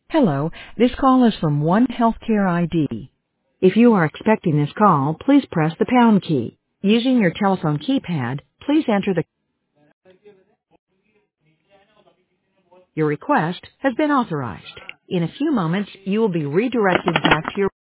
Hello, this call is from One Healthcare ID. If you are expecting this call, please press the pound key. Using your telephone keypad, please enter the... Your request has been authorized. In a few moments, you will be redirected back to your